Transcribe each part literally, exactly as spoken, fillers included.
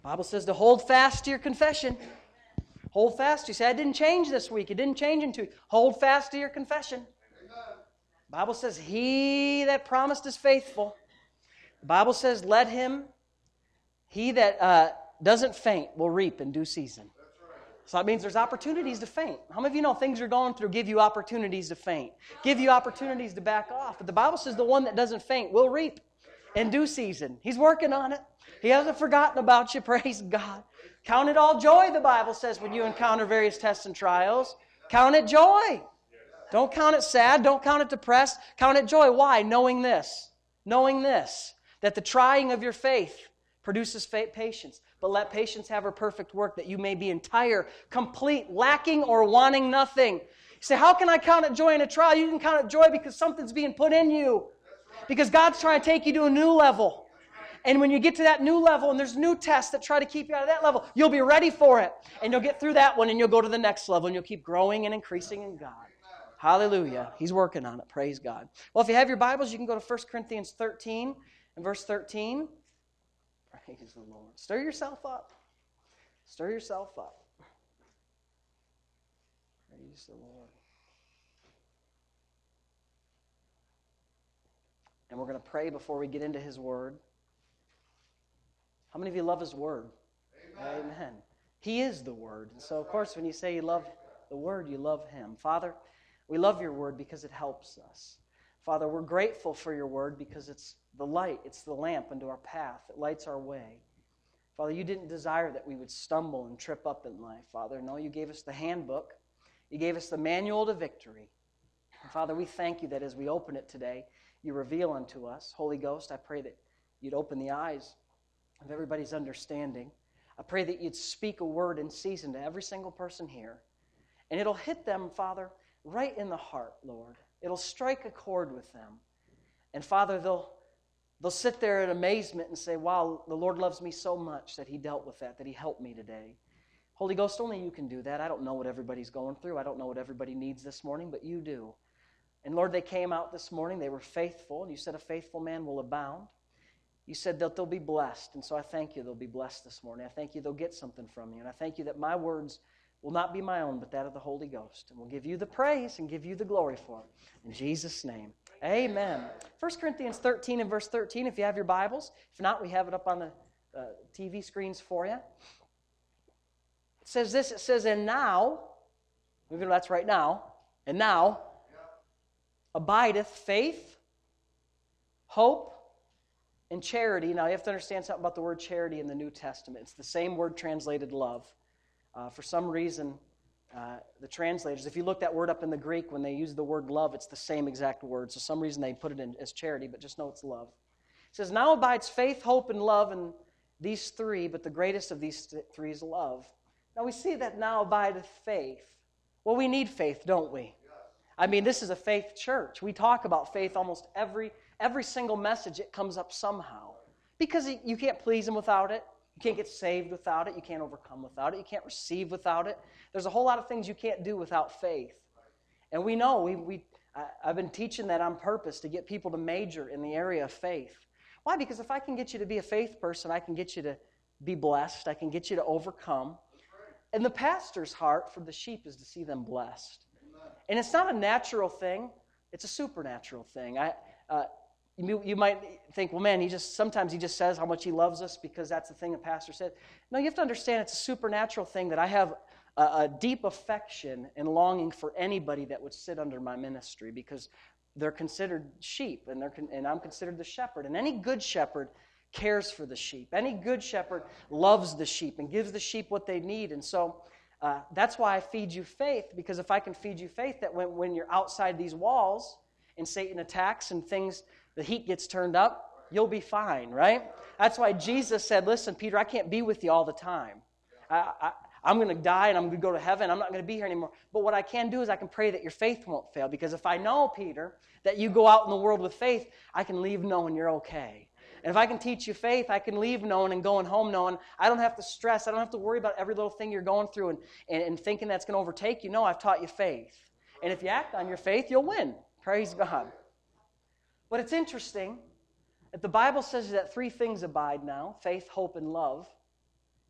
Bible says to hold fast to your confession. Hold fast. You say, I didn't change this week. It didn't change in two weeks. Hold fast to your confession. The Bible says, he that promised is faithful. The Bible says, let him, he that uh, doesn't faint will reap in due season. So that means there's opportunities to faint. How many of you know things you're going through give you opportunities to faint? Give you opportunities to back off. But the Bible says the one that doesn't faint will reap in due season. He's working on it. He hasn't forgotten about you. Praise God. Count it all joy, the Bible says, when you encounter various tests and trials. Count it joy. Don't count it sad. Don't count it depressed. Count it joy. Why? Knowing this. Knowing this. That the trying of your faith produces faith, patience. But let patience have her perfect work, that you may be entire, complete, lacking or wanting nothing. You say, how can I count it joy in a trial? You can count it joy because something's being put in you. Because God's trying to take you to a new level. And when you get to that new level and there's new tests that try to keep you out of that level, you'll be ready for it. And you'll get through that one and you'll go to the next level and you'll keep growing and increasing in God. Hallelujah. He's working on it. Praise God. Well, if you have your Bibles, you can go to First Corinthians thirteen and verse thirteen. Praise the Lord. Stir yourself up. Stir yourself up. Praise the Lord. And we're going to pray before we get into His Word. How many of you love His Word? Amen. Amen. He is the Word. And so, of course, when you say you love the Word, you love Him. Father, we love your Word because it helps us. Father, we're grateful for your Word because it's the light, it's the lamp unto our path. It lights our way. Father, you didn't desire that we would stumble and trip up in life, Father. No, you gave us the handbook. You gave us the manual to victory. And Father, we thank you that as we open it today, you reveal unto us. Holy Ghost, I pray that you'd open the eyes of everybody's understanding. I pray that you'd speak a word in season to every single person here. And it'll hit them, Father, right in the heart, Lord. It'll strike a chord with them. And Father, they'll, they'll sit there in amazement and say, wow, the Lord loves me so much that He dealt with that, that He helped me today. Holy Ghost, only you can do that. I don't know what everybody's going through. I don't know what everybody needs this morning, but you do. And Lord, they came out this morning. They were faithful. And you said a faithful man will abound. You said that they'll be blessed. And so I thank you they'll be blessed this morning. I thank you they'll get something from you. And I thank you that my words will not be my own, but that of the Holy Ghost. And we'll give you the praise and give you the glory for it. In Jesus' name, amen. First Corinthians thirteen and verse thirteen, if you have your Bibles. If not, we have it up on the uh, T V screens for you. It says this, it says, and now, that's right now, and now, abideth faith, hope, and charity. Now, you have to understand something about the word charity in the New Testament. It's the same word translated love. Uh, for some reason, uh, the translators, if you look that word up in the Greek, when they use the word love, it's the same exact word. So some reason they put it in as charity, but just know it's love. It says, now abides faith, hope, and love, and these three, but the greatest of these th- three is love. Now, we see that now abideth faith. Well, we need faith, don't we? I mean, this is a faith church. We talk about faith almost every every single message. It comes up somehow. Because you can't please Him without it. You can't get saved without it. You can't overcome without it. You can't receive without it. There's a whole lot of things you can't do without faith. And we know, we, we I, I've been teaching that on purpose to get people to major in the area of faith. Why? Because if I can get you to be a faith person, I can get you to be blessed. I can get you to overcome. And the pastor's heart for the sheep is to see them blessed. And it's not a natural thing. It's a supernatural thing. I, uh, you, you might think, well, man, he just sometimes he just says how much he loves us because that's the thing the pastor said. No, you have to understand it's a supernatural thing that I have a, a deep affection and longing for anybody that would sit under my ministry because they're considered sheep and, they're, and I'm considered the shepherd. And any good shepherd cares for the sheep. Any good shepherd loves the sheep and gives the sheep what they need. And so uh, that's why I feed you faith, because if I can feed you faith that when, when you're outside these walls and Satan attacks and things, the heat gets turned up, you'll be fine, right? That's why Jesus said, listen, Peter, I can't be with you all the time. I, I, I'm going to die and I'm going to go to heaven. I'm not going to be here anymore. But what I can do is I can pray that your faith won't fail, because if I know, Peter, that you go out in the world with faith, I can leave knowing you're okay. And if I can teach you faith, I can leave knowing and going home knowing I don't have to stress. I don't have to worry about every little thing you're going through and, and, and thinking that's going to overtake you. No, I've taught you faith. And if you act on your faith, you'll win. Praise God. But it's interesting that the Bible says that three things abide now: faith, hope, and love.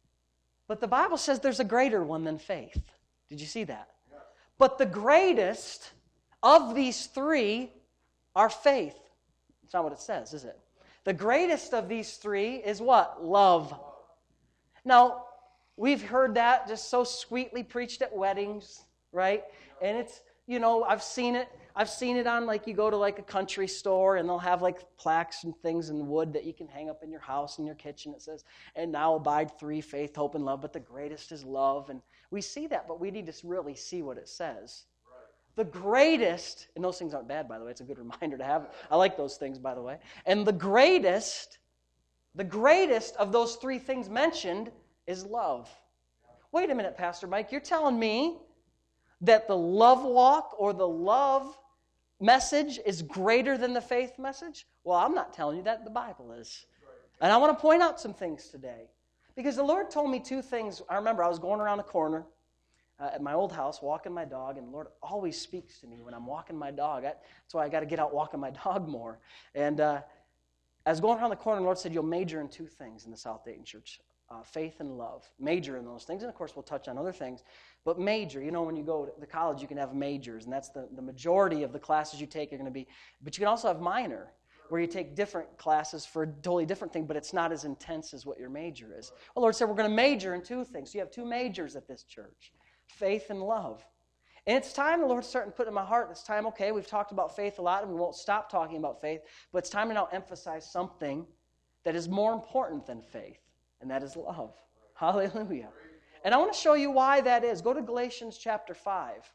But the Bible says there's a greater one than faith. Did you see that? But the greatest of these three are faith. That's not what it says, is it? The greatest of these three is what? Love. Now, we've heard that just so sweetly preached at weddings, right? And it's, you know, I've seen it. I've seen it on, like, you go to like a country store and they'll have like plaques and things in wood that you can hang up in your house, in your kitchen. It says, and now abide three, faith, hope, and love, but the greatest is love. And we see that, but we need to really see what it says. Right. The greatest, and those things aren't bad, by the way. It's a good reminder to have. I like those things, by the way. And the greatest, the greatest of those three things mentioned is love. Wait a minute, Pastor Mike. You're telling me that the love walk or the love message is greater than the faith message? Well, I'm not telling you that. The Bible is. And I want to point out some things today. Because the Lord told me two things. I remember I was going around a corner uh, at my old house walking my dog, and the Lord always speaks to me when I'm walking my dog. I, that's why I got to get out walking my dog more. And uh, I was going around the corner, and the Lord said, you'll major in two things in the South Dayton Church. Uh, faith and love. Major in those things. And of course, we'll touch on other things. But major, you know, when you go to the college, you can have majors. And that's the, the majority of the classes you take are going to be. But you can also have minor, where you take different classes for a totally different thing, but it's not as intense as what your major is. Well, the Lord said we're going to major in two things. So you have two majors at this church. Faith and love. And it's time, the Lord's starting to put in my heart, it's time, okay, we've talked about faith a lot, and we won't stop talking about faith, but it's time to now emphasize something that is more important than faith. And that is love. Hallelujah. And I want to show you why that is. Go to Galatians chapter five.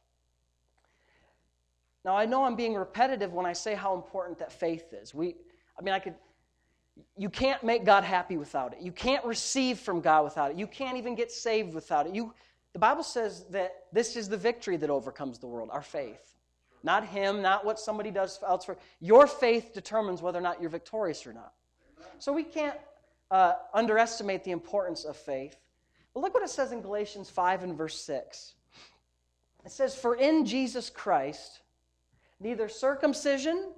Now, I know I'm being repetitive when I say how important that faith is. We, I mean, I could, you can't make God happy without it. You can't receive from God without it. You can't even get saved without it. You, the Bible says that this is the victory that overcomes the world, our faith. Not Him, not what somebody does else for. Your faith determines whether or not you're victorious or not. So we can't Uh, underestimate the importance of faith. But look what it says in Galatians five and verse six. It says, for in Jesus Christ neither circumcision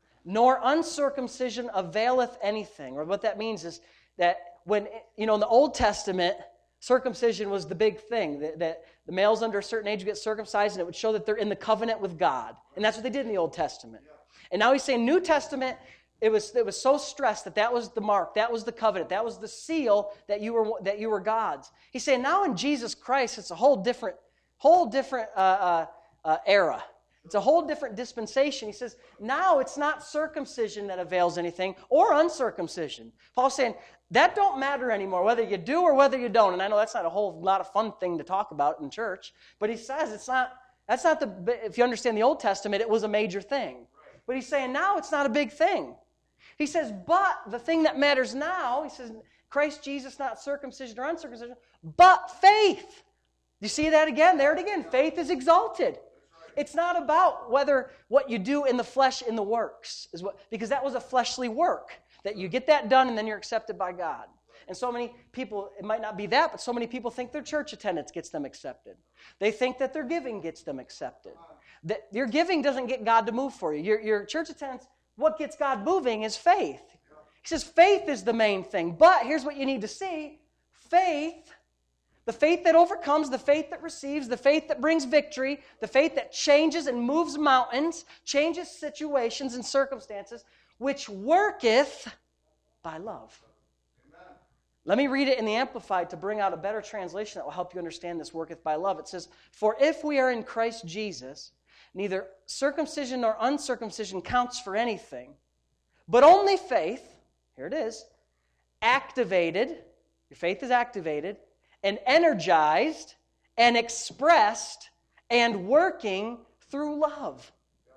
nor uncircumcision availeth anything. Or what that means is that when, you know, in the Old Testament, circumcision was the big thing. That, that the males under a certain age would get circumcised, and it would show that they're in the covenant with God. And that's what they did in the Old Testament. And now he's saying New Testament, It was, it was so stressed that that was the mark, that was the covenant, that was the seal that you were that you were God's. He's saying now in Jesus Christ, it's a whole different, whole different uh, uh, uh, era. It's a whole different dispensation. He says now it's not circumcision that avails anything or uncircumcision. Paul's saying that don't matter anymore, whether you do or whether you don't. And I know that's not a whole lot of fun thing to talk about in church, but he says it's not. That's not the. If you understand the Old Testament, it was a major thing. But he's saying now it's not a big thing. He says, but the thing that matters now, he says, Christ Jesus, not circumcision or uncircumcision, but faith. You see that again? There it again. Faith is exalted. It's not about whether what you do in the flesh in the works, is what, because that was a fleshly work, that you get that done and then you're accepted by God. And so many people, it might not be that, but so many people think their church attendance gets them accepted. They think that their giving gets them accepted. That your giving doesn't get God to move for you. Your, your church attendance, what gets God moving is faith. He says faith is the main thing. But here's what you need to see. Faith, the faith that overcomes, the faith that receives, the faith that brings victory, the faith that changes and moves mountains, changes situations and circumstances, which worketh by love. Amen. Let me read it in the Amplified to bring out a better translation that will help you understand this worketh by love. It says, for if we are in Christ Jesus, neither circumcision nor uncircumcision counts for anything, but only faith, here it is, activated, your faith is activated, and energized, and expressed, and working through love.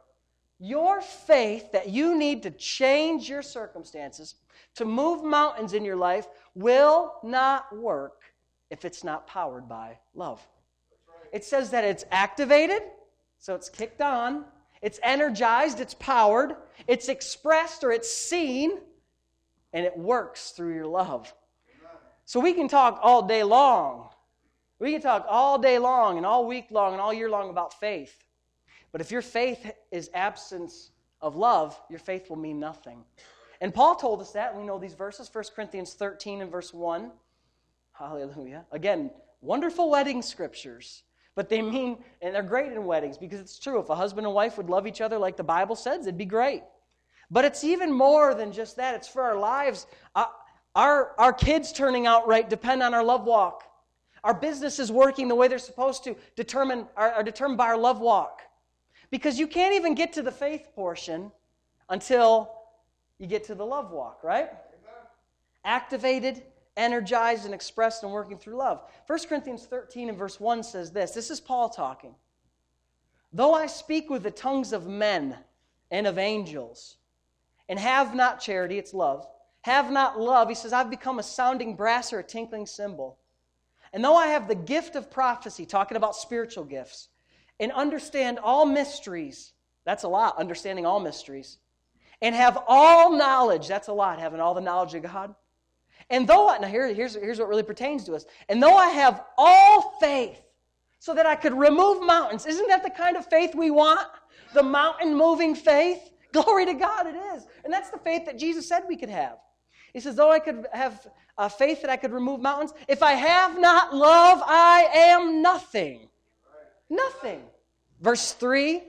Your faith that you need to change your circumstances, to move mountains in your life, will not work if it's not powered by love. It says that it's activated, so it's kicked on, it's energized, it's powered, it's expressed or it's seen, and it works through your love. So we can talk all day long. We can talk all day long and all week long and all year long about faith. But if your faith is absence of love, your faith will mean nothing. And Paul told us that, and we know these verses, First Corinthians thirteen and verse one. Hallelujah. Again, wonderful wedding scriptures. But they mean, and they're great in weddings because it's true. If a husband and wife would love each other like the Bible says, it'd be great. But it's even more than just that. It's for our lives. Uh, our, our kids turning out right depend on our love walk. Our businesses working the way they're supposed to determine, are, are determined by our love walk. Because you can't even get to the faith portion until you get to the love walk, right? Amen. Activated, energized, and expressed and working through love. First Corinthians thirteen and verse one says this. This is Paul talking. Though I speak with the tongues of men and of angels, and have not charity, it's love, have not love, he says, I've become a sounding brass or a tinkling cymbal. And though I have the gift of prophecy, talking about spiritual gifts, and understand all mysteries, that's a lot, understanding all mysteries, and have all knowledge, that's a lot, having all the knowledge of God. And though I, now here, here's, here's what really pertains to us, and though I have all faith, so that I could remove mountains, isn't that the kind of faith we want? The mountain-moving faith? Glory to God, it is. And that's the faith that Jesus said we could have. He says, though I could have uh, faith that I could remove mountains, if I have not love, I am nothing. Nothing. Verse three,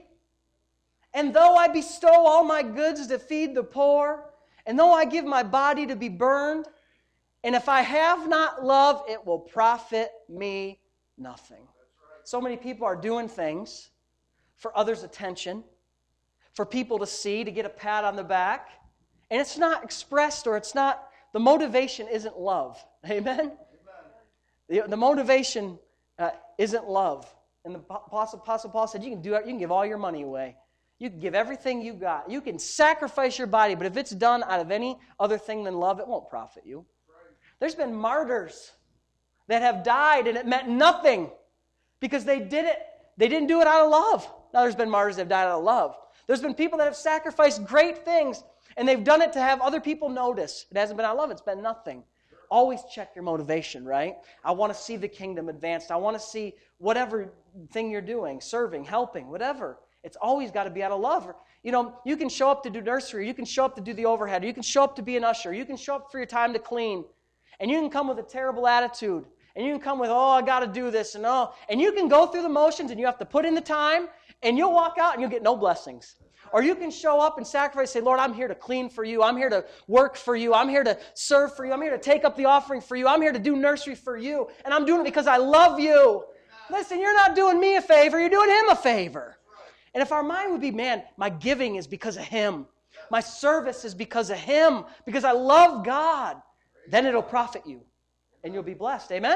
and though I bestow all my goods to feed the poor, and though I give my body to be burned, and if I have not love, it will profit me nothing. So many people are doing things for others' attention, for people to see, to get a pat on the back, and it's not expressed or it's not, the motivation isn't love. Amen? Amen. The, the motivation uh, isn't love. And the Apostle, Apostle Paul said, you can do it, you can give all your money away. You can give everything you got. You can sacrifice your body, but if it's done out of any other thing than love, it won't profit you. Right. There's been martyrs that have died and it meant nothing because they did it. They didn't do it out of love. Now there's been martyrs that have died out of love. There's been people that have sacrificed great things and they've done it to have other people notice. It hasn't been out of love. It's been nothing. Always check your motivation, right? I want to see the kingdom advanced. I want to see whatever thing you're doing, serving, helping, whatever. It's always got to be out of love. You know, you can show up to do nursery. You can show up to do the overhead. You can show up to be an usher. You can show up for your time to clean. And you can come with a terrible attitude. And you can come with, oh, I got to do this. And oh, and you can go through the motions and you have to put in the time. And you'll walk out and you'll get no blessings. Or you can show up and sacrifice, say, Lord, I'm here to clean for you. I'm here to work for you. I'm here to serve for you. I'm here to take up the offering for you. I'm here to do nursery for you. And I'm doing it because I love you. Listen, you're not doing me a favor. You're doing him a favor. And if our mind would be, man, my giving is because of him. My service is because of him. Because I love God. Then it'll profit you. And you'll be blessed. Amen?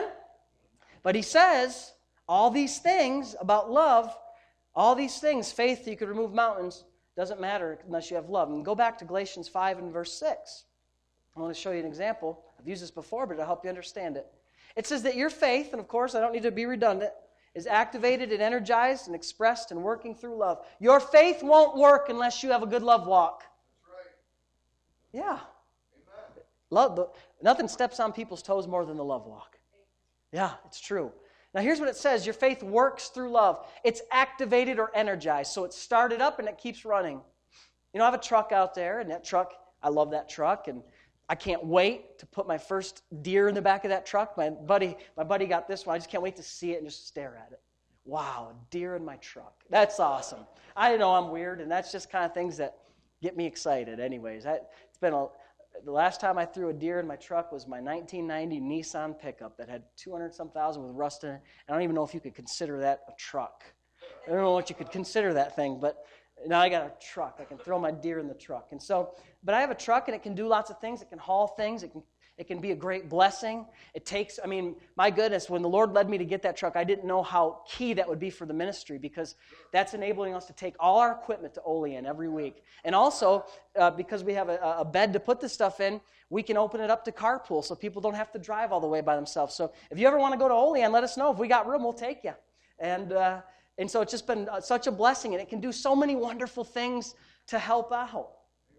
But he says, all these things about love, all these things, faith, you could remove mountains, doesn't matter unless you have love. And go back to Galatians five and verse six. I want to show you an example. I've used this before, but it'll help you understand it. It says that your faith, and of course I don't need to be redundant, is activated and energized and expressed and working through love. Your faith won't work unless you have a good love walk. That's right. Yeah. Amen. Love, nothing steps on people's toes more than the love walk. Yeah, it's true. Now here's what it says. Your faith works through love. It's activated or energized. So it started up and it keeps running. You know, I have a truck out there, and that truck, I love that truck, and I can't wait to put my first deer in the back of that truck. My buddy, my buddy got this one. I just can't wait to see it and just stare at it. Wow, a deer in my truck. That's awesome. I know I'm weird, and that's just kind of things that get me excited anyways. I, it's been a... The last time I threw a deer in my truck was my nineteen ninety Nissan pickup that had two hundred some thousand with rust in it. I don't even know if you could consider that a truck. I don't know what you could consider that thing, but now I got a truck. I can throw my deer in the truck. And so, but I have a truck and it can do lots of things. It can haul things. It can It can be a great blessing. It takes, I mean, my goodness, when the Lord led me to get that truck, I didn't know how key that would be for the ministry because that's enabling us to take all our equipment to Olean every week. And also, uh, because we have a, a bed to put this stuff in, we can open it up to carpool so people don't have to drive all the way by themselves. So if you ever want to go to Olean, let us know. If we got room, we'll take you. And, uh, and so it's just been such a blessing, and it can do so many wonderful things to help out.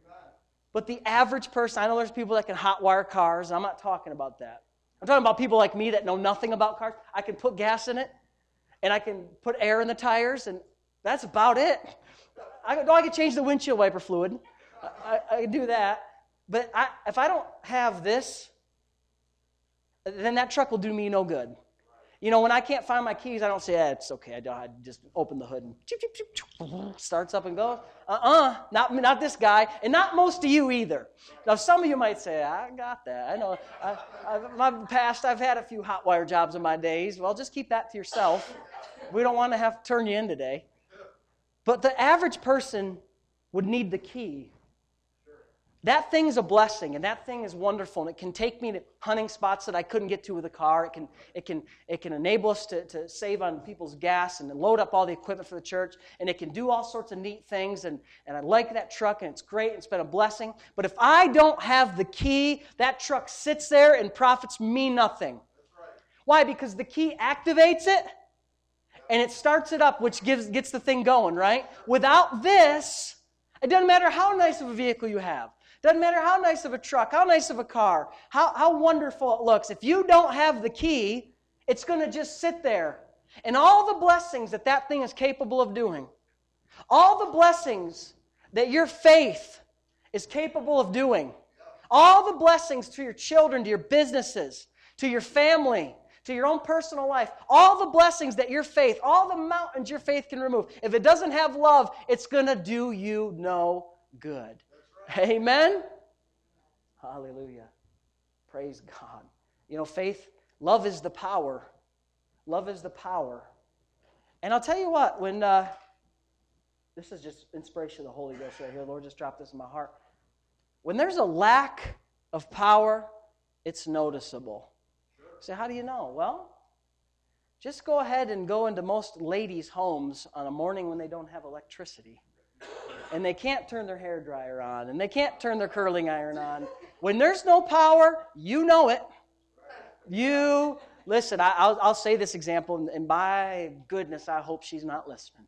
But the average person, I know there's people that can hotwire cars. I'm not talking about that. I'm talking about people like me that know nothing about cars. I can put gas in it, and I can put air in the tires, and that's about it. I, no, I can change the windshield wiper fluid. I, I can do that. But I, if I don't have this, then that truck will do me no good. You know, when I can't find my keys, I don't say, eh, it's okay. I, don't, I just open the hood and choop, choop, choop, choop, starts up and goes. Uh-uh, not, not this guy, and not most of you either. Now, some of you might say, I got that. I know. I, I, my past, I've had a few hot wire jobs in my days. Well, just keep that to yourself. We don't want to have to turn you in today. But the average person would need the key. That thing's a blessing, and that thing is wonderful, and it can take me to hunting spots that I couldn't get to with a car. It can, it can, it can enable us to, to save on people's gas and load up all the equipment for the church, and it can do all sorts of neat things, and, and I like that truck, and it's great, and it's been a blessing. But if I don't have the key, that truck sits there and profits me nothing. Right. Why? Because the key activates it, and it starts it up, which gives gets the thing going, right? Without this, it doesn't matter how nice of a vehicle you have. Doesn't matter how nice of a truck, how nice of a car, how, how wonderful it looks. If you don't have the key, it's going to just sit there. And all the blessings that that thing is capable of doing, all the blessings that your faith is capable of doing, all the blessings to your children, to your businesses, to your family, to your own personal life, all the blessings that your faith, all the mountains your faith can remove, if it doesn't have love, it's going to do you no good. Amen? Hallelujah. Praise God. You know, faith, love is the power. Love is the power. And I'll tell you what, when, uh, this is just inspiration of the Holy Ghost right here. Lord, just dropped this in my heart. When there's a lack of power, it's noticeable. So how do you know? Well, just go ahead and go into most ladies' homes on a morning when they don't have electricity. And they can't turn their hairdryer on, and they can't turn their curling iron on. When there's no power, you know it. You, listen, I, I'll, I'll say this example, and by goodness, I hope she's not listening.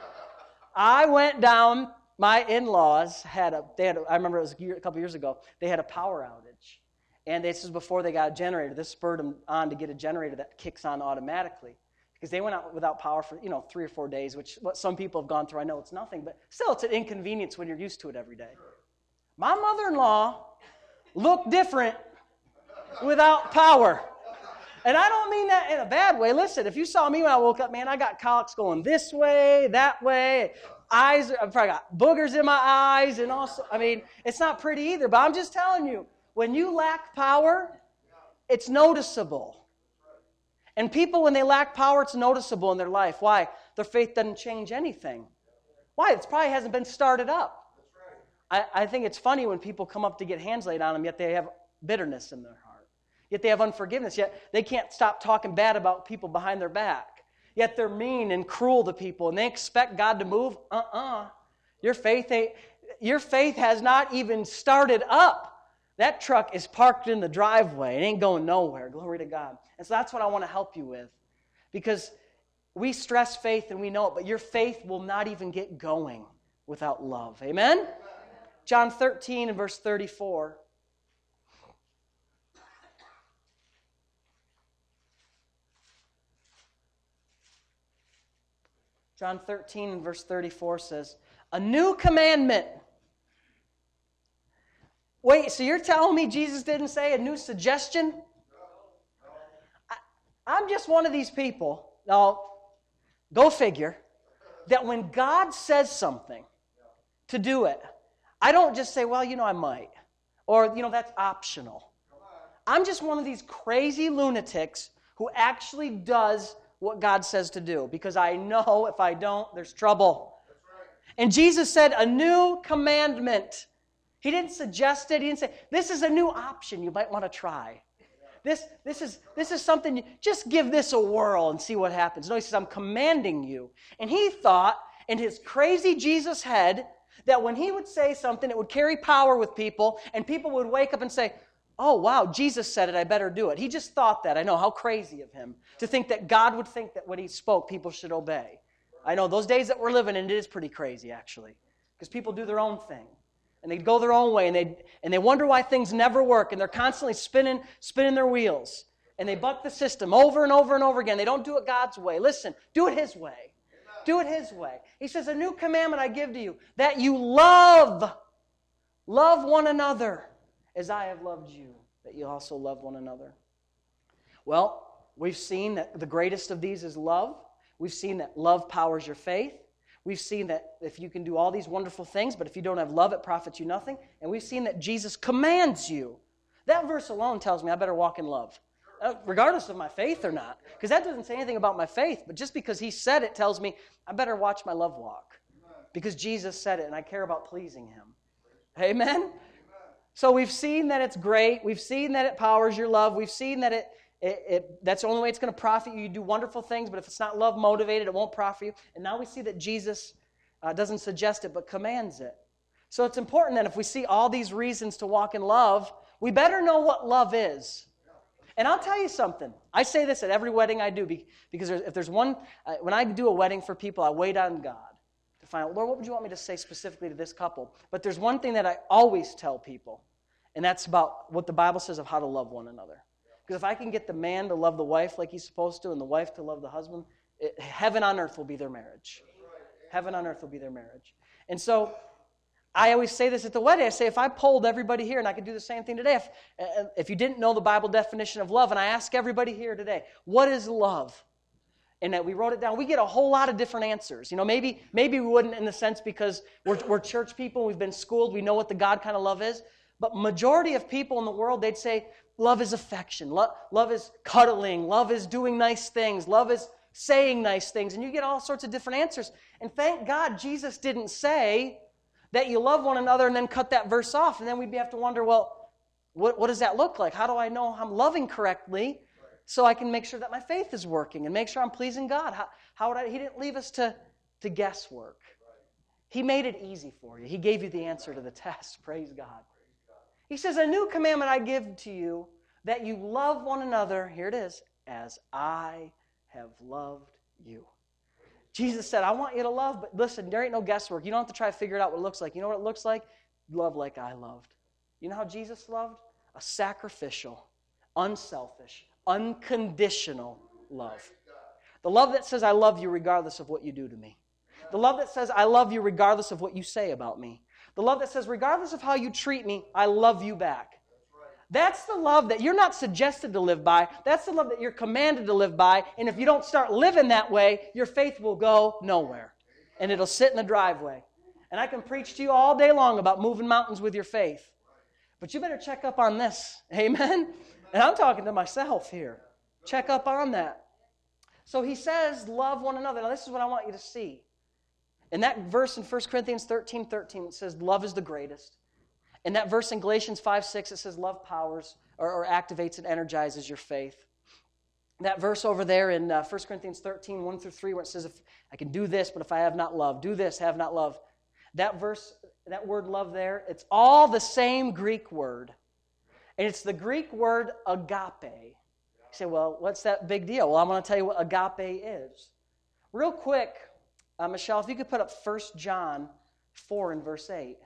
I went down, my in-laws had a, they had a, I remember it was a, year, a couple years ago, they had a power outage. And this is before they got a generator. This spurred them on to get a generator that kicks on automatically. Because they went out without power for, you know, three or four days, which what some people have gone through. I know it's nothing, but still it's an inconvenience when you're used to it every day. My mother-in-law looked different without power. And I don't mean that in a bad way. Listen, if you saw me when I woke up, man, I got colics going this way, that way. Eyes, I've probably got boogers in my eyes. And also, I mean, it's not pretty either. But I'm just telling you, when you lack power, it's noticeable. And people, when they lack power, it's noticeable in their life. Why? Their faith doesn't change anything. Why? It probably hasn't been started up. I, I think it's funny when people come up to get hands laid on them, yet they have bitterness in their heart. Yet they have unforgiveness. Yet they can't stop talking bad about people behind their back. Yet they're mean and cruel to people, and they expect God to move. Uh-uh. Your faith ain't, your faith has not even started up. That truck is parked in the driveway. It ain't going nowhere. Glory to God. And so that's what I want to help you with. Because we stress faith and we know it, but your faith will not even get going without love. Amen? John thirteen and verse thirty-four. John thirteen and verse thirty-four says, "A new commandment." Wait, so you're telling me Jesus didn't say a new suggestion? I, I'm just one of these people. Now, go figure, that when God says something to do it, I don't just say, well, you know, I might. Or, you know, that's optional. I'm just one of these crazy lunatics who actually does what God says to do. Because I know if I don't, there's trouble. And Jesus said, a new commandment. He didn't suggest it. He didn't say, this is a new option you might want to try. This, this, is, this is something, just give this a whirl and see what happens. No, he says, I'm commanding you. And he thought in his crazy Jesus head that when he would say something, it would carry power with people, and people would wake up and say, oh, wow, Jesus said it, I better do it. He just thought that. I know, how crazy of him to think that God would think that when he spoke, people should obey. I know, those days that we're living in, it is pretty crazy, actually, because people do their own thing. And they go their own way, and they and they wonder why things never work, and they're constantly spinning spinning their wheels. And they buck the system over and over and over again. They don't do it God's way. Listen, do it His way. Do it His way. He says, a new commandment I give to you, that you love, love one another as I have loved you, that you also love one another. Well, we've seen that the greatest of these is love. We've seen that love powers your faith. We've seen that if you can do all these wonderful things, but if you don't have love, it profits you nothing. And we've seen that Jesus commands you. That verse alone tells me I better walk in love, uh, regardless of my faith or not. Because that doesn't say anything about my faith, but just because he said it tells me I better watch my love walk. Because Jesus said it, and I care about pleasing him. Amen? Amen? So we've seen that it's great. We've seen that it powers your love. We've seen that it, it, it that's the only way it's going to profit you. You do wonderful things, but if it's not love motivated, it won't profit you. And now we see that Jesus uh, doesn't suggest it, but commands it. So it's important that if we see all these reasons to walk in love, we better know what love is. And I'll tell you something. I say this at every wedding I do, because if there's one, uh, when I do a wedding for people, I wait on God. Find out, Lord, what would you want me to say specifically to this couple? But there's one thing that I always tell people, and that's about what the Bible says of how to love one another. Because if I can get the man to love the wife like he's supposed to and the wife to love the husband, it, heaven on earth will be their marriage. Heaven on earth will be their marriage. And so I always say this at the wedding. I say, if I polled everybody here, and I could do the same thing today, if, if you didn't know the Bible definition of love, and I ask everybody here today, what is love? And that we wrote it down, we get a whole lot of different answers. You know, maybe maybe we wouldn't in the sense because we're, we're church people, we've been schooled, we know what the God kind of love is. But majority of people in the world, they'd say love is affection, love, love is cuddling, love is doing nice things, love is saying nice things. And you get all sorts of different answers. And thank God Jesus didn't say that you love one another and then cut that verse off. And then we'd have to wonder, well, what, what does that look like? How do I know I'm loving correctly? So I can make sure that my faith is working and make sure I'm pleasing God. How, how would I, he didn't leave us to, to guesswork. He made it easy for you. He gave you the answer to the test. Praise God. He says, a new commandment I give to you, that you love one another, here it is, as I have loved you. Jesus said, I want you to love, but listen, there ain't no guesswork. You don't have to try to figure it out what it looks like. You know what it looks like? Love like I loved. You know how Jesus loved? A sacrificial, unselfish, unconditional love. The love that says, I love you regardless of what you do to me. The love that says, I love you regardless of what you say about me. The love that says, regardless of how you treat me, I love you back. That's the love that you're not suggested to live by. That's the love that you're commanded to live by. And if you don't start living that way, your faith will go nowhere. And it'll sit in the driveway. And I can preach to you all day long about moving mountains with your faith. But you better check up on this. Amen? And I'm talking to myself here. Check up on that. So he says, love one another. Now this is what I want you to see. In that verse in First Corinthians thirteen thirteen, it says, love is the greatest. In that verse in Galatians five six, it says, love powers or, or activates and energizes your faith. That verse over there in uh, First Corinthians thirteen, one through three, where it says, if I can do this, but if I have not love, do this, have not love. That verse, that word love there, it's all the same Greek word. And it's the Greek word agape. You say, well, what's that big deal? Well, I'm going to tell you what agape is. Real quick, uh, Michelle, if you could put up First John four in verse eight.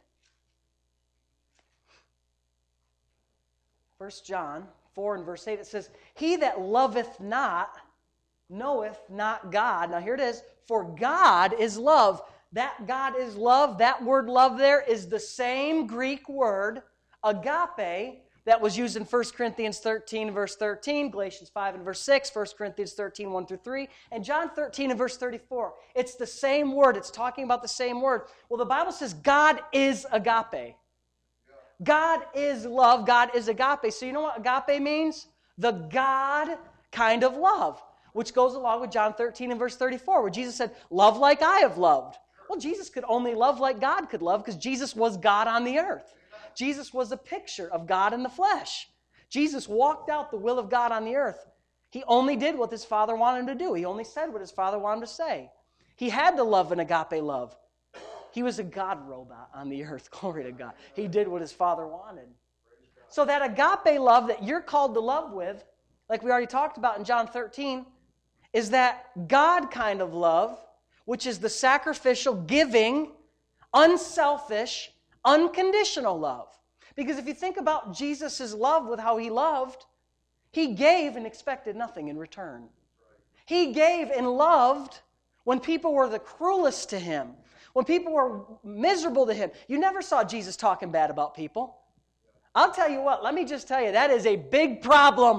First John four in verse eight, it says, he that loveth not knoweth not God. Now here it is, for God is love. That God is love, that word love there is the same Greek word, agape, that was used in First Corinthians thirteen, verse thirteen, Galatians five and verse six, First Corinthians thirteen, one through three, and John thirteen and verse thirty-four. It's the same word. It's talking about the same word. Well, the Bible says God is agape. God is love. God is agape. So you know what agape means? The God kind of love, which goes along with John thirteen and verse thirty-four, where Jesus said, love like I have loved. Well, Jesus could only love like God could love because Jesus was God on the earth. Jesus was a picture of God in the flesh. Jesus walked out the will of God on the earth. He only did what his Father wanted him to do. He only said what his Father wanted him to say. He had to love an agape love. He was a God robot on the earth. Glory to God. He did what his Father wanted. So that agape love that you're called to love with, like we already talked about in John thirteen, is that God kind of love, which is the sacrificial, giving, unselfish, unconditional love. Because if you think about Jesus' love with how he loved, he gave and expected nothing in return. He gave and loved when people were the cruelest to him, when people were miserable to him. You never saw Jesus talking bad about people. I'll tell you what, let me just tell you, that is a big problem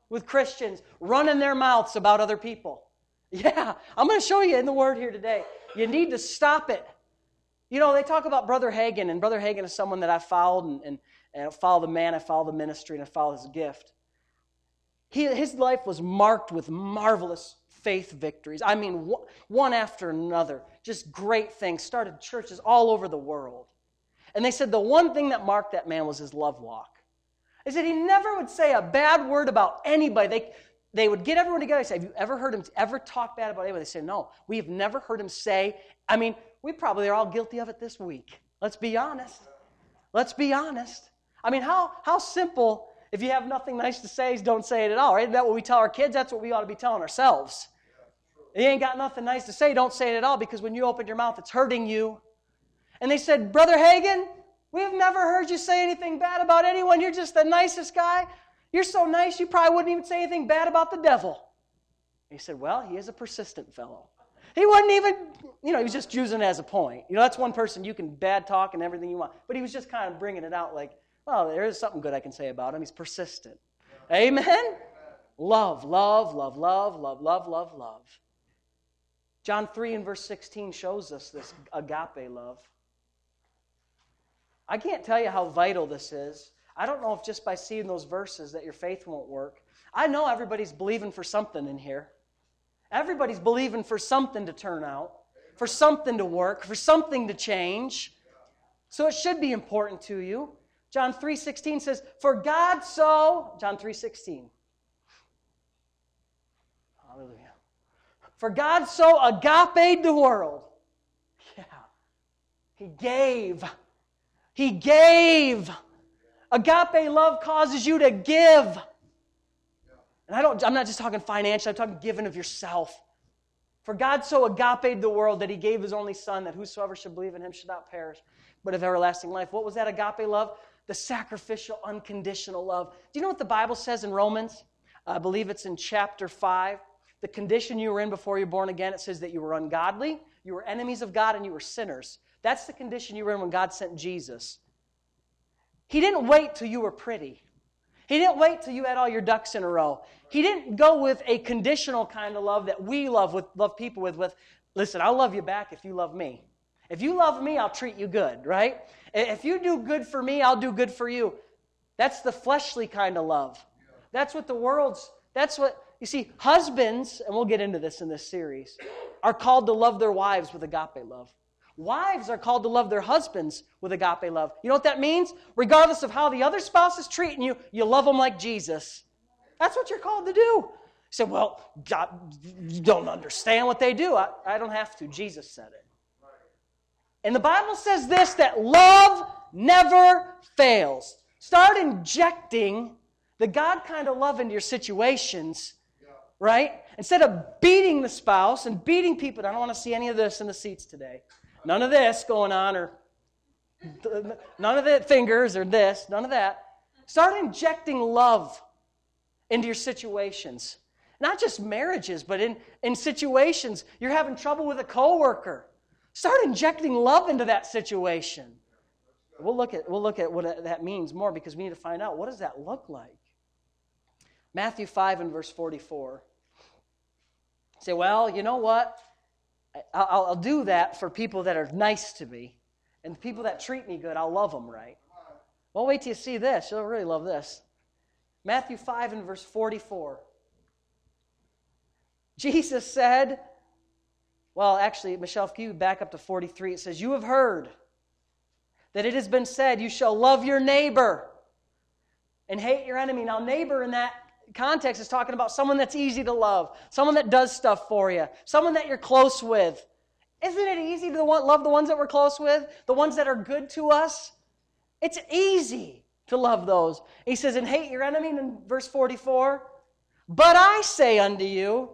with Christians running their mouths about other people. Yeah, I'm going to show you in the Word here today. You need to stop it. You know, they talk about Brother Hagin, and Brother Hagin is someone that I followed, and, and, and I follow the man, I follow the ministry, and I follow his gift. He, his life was marked with marvelous faith victories. I mean, one after another. Just great things. Started churches all over the world. And they said the one thing that marked that man was his love walk. They said he never would say a bad word about anybody. They, they would get everyone together and say, have you ever heard him ever talk bad about anybody? They say, no, we have never heard him say. I mean, we probably are all guilty of it this week. Let's be honest. Let's be honest. I mean, how, how simple, if you have nothing nice to say, is don't say it at all, right? Isn't that what we tell our kids? That's what we ought to be telling ourselves. You ain't got nothing nice to say, don't say it at all, because when you open your mouth, it's hurting you. And they said, Brother Hagin, we've never heard you say anything bad about anyone. You're just the nicest guy. You're so nice, you probably wouldn't even say anything bad about the devil. He said, well, he is a persistent fellow. He wouldn't even, you know, he was just using it as a point. You know, that's one person you can bad talk and everything you want. But he was just kind of bringing it out like, well, there is something good I can say about him. He's persistent. Yeah. Amen? Amen? Love, love, love, love, love, love, love, love. John three and verse sixteen shows us this agape love. I can't tell you how vital this is. I don't know if just by seeing those verses that your faith won't work. I know everybody's believing for something in here. Everybody's believing for something to turn out, for something to work, for something to change. So it should be important to you. John three sixteen says, for God so, John three sixteen. Hallelujah. For God so agape the world. Yeah. He gave. He gave. Agape love causes you to give. And I don't, I'm not just talking financial, I'm talking giving of yourself. For God so agape the world that He gave His only Son, that whosoever should believe in Him should not perish, but have everlasting life. What was that agape love? The sacrificial, unconditional love. Do you know what the Bible says in Romans? I believe it's in chapter five. The condition you were in before you were born again, it says that you were ungodly, you were enemies of God, and you were sinners. That's the condition you were in when God sent Jesus. He didn't wait till you were pretty. He didn't wait till you had all your ducks in a row. He didn't go with a conditional kind of love that we love with love people with, with, listen, I'll love you back if you love me. If you love me, I'll treat you good, right? If you do good for me, I'll do good for you. That's the fleshly kind of love. That's what the world's, that's what, you see, husbands, and we'll get into this in this series, are called to love their wives with agape love. Wives are called to love their husbands with agape love. You know what that means? Regardless of how the other spouse is treating you, you love them like Jesus. That's what you're called to do. You say, well, God, you don't understand what they do. I, I don't have to. Jesus said it. And the Bible says this, that love never fails. Start injecting the God kind of love into your situations, right? Instead of beating the spouse and beating people. I don't want to see any of this in the seats today. None of this going on, or none of the fingers or this, none of that. Start injecting love into your situations. Not just marriages, but in, in situations. You're having trouble with a coworker. Start injecting love into that situation. We'll look at, we'll look at what that means more, because we need to find out, what does that look like? Matthew five and verse forty-four. Say, well, you know what? I'll, I'll do that for people that are nice to me. And the people that treat me good, I'll love them right. Well, wait till you see this. You'll really love this. Matthew five and verse forty-four. Jesus said, well, actually, Michelle, if you back up to forty-three, it says, you have heard that it has been said, you shall love your neighbor and hate your enemy. Now, neighbor in that context is talking about someone that's easy to love, someone that does stuff for you, someone that you're close with. Isn't it easy to love the ones that we're close with, the ones that are good to us? It's easy to love those. He says, and hate your enemy in verse forty-four. But I say unto you,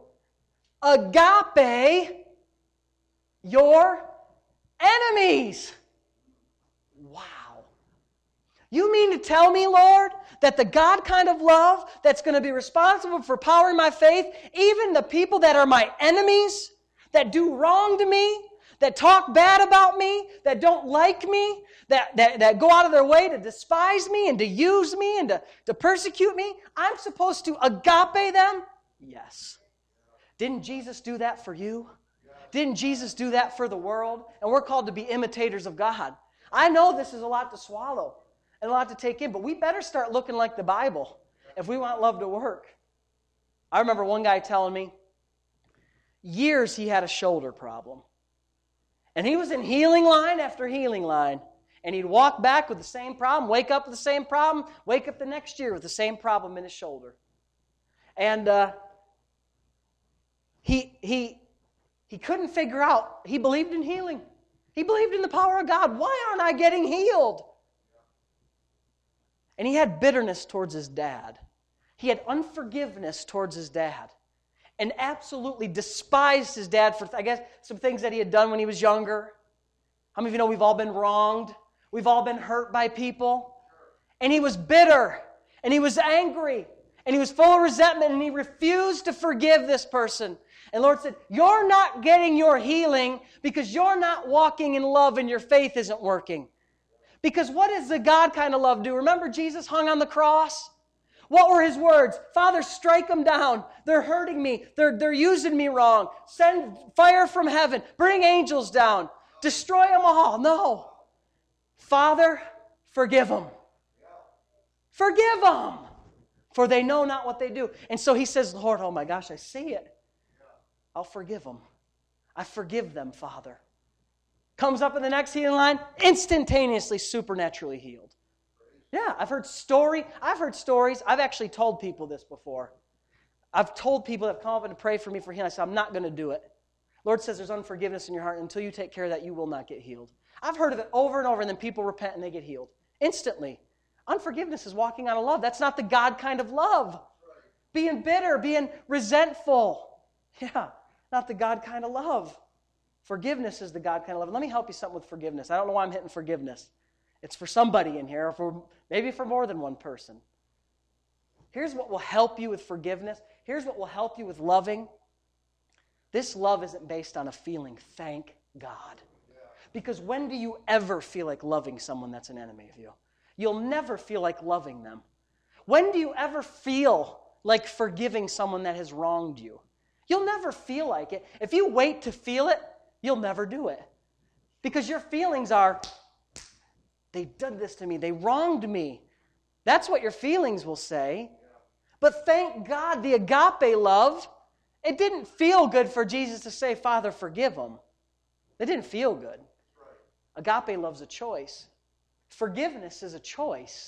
agape your enemies. Wow. You mean to tell me, Lord, that the God kind of love that's going to be responsible for powering my faith, even the people that are my enemies, that do wrong to me, that talk bad about me, that don't like me, that, that, that go out of their way to despise me and to use me and to, to persecute me, I'm supposed to agape them? Yes. Didn't Jesus do that for you? Didn't Jesus do that for the world? And we're called to be imitators of God. I know this is a lot to swallow and a lot to take in, but we better start looking like the Bible if we want love to work. I remember one guy telling me, years he had a shoulder problem. And he was in healing line after healing line. And he'd walk back with the same problem, wake up with the same problem, wake up the next year with the same problem in his shoulder. And uh, he, he, he couldn't figure out, he believed in healing. He believed in the power of God. Why aren't I getting healed? And he had bitterness towards his dad. He had unforgiveness towards his dad. And absolutely despised his dad for, I guess, some things that he had done when he was younger. How many of you know we've all been wronged? We've all been hurt by people. And he was bitter. And he was angry. And he was full of resentment. And he refused to forgive this person. And the Lord said, you're not getting your healing because you're not walking in love and your faith isn't working. Because what does the God kind of love do? Remember Jesus hung on the cross? What were his words? Father, strike them down. They're hurting me. They're, they're using me wrong. Send fire from heaven. Bring angels down. Destroy them all. No. Father, forgive them. Forgive them. For they know not what they do. And so he says, Lord, oh my gosh, I see it. I'll forgive them. I forgive them, Father. Comes up in the next healing line, instantaneously, supernaturally healed. Yeah, I've heard story. I've heard stories. I've actually told people this before. I've told people that have come up and pray for me for healing. I said, I'm not going to do it. Lord says there's unforgiveness in your heart. Until you take care of that, you will not get healed. I've heard of it over and over, and then people repent and they get healed. Instantly. Unforgiveness is walking out of love. That's not the God kind of love. Being bitter, being resentful. Yeah, not the God kind of love. Forgiveness is the God kind of love. Let me help you something with forgiveness. I don't know why I'm hitting forgiveness. It's for somebody in here, or for, maybe for more than one person. Here's what will help you with forgiveness. Here's what will help you with loving. This love isn't based on a feeling, thank God. Because when do you ever feel like loving someone that's an enemy of you? You'll never feel like loving them. When do you ever feel like forgiving someone that has wronged you? You'll never feel like it. If you wait to feel it, you'll never do it. Because your feelings are, they did this to me, they wronged me. That's what your feelings will say. But thank God, the agape love, it didn't feel good for Jesus to say, Father, forgive them. It didn't feel good. Agape love's a choice. Forgiveness is a choice.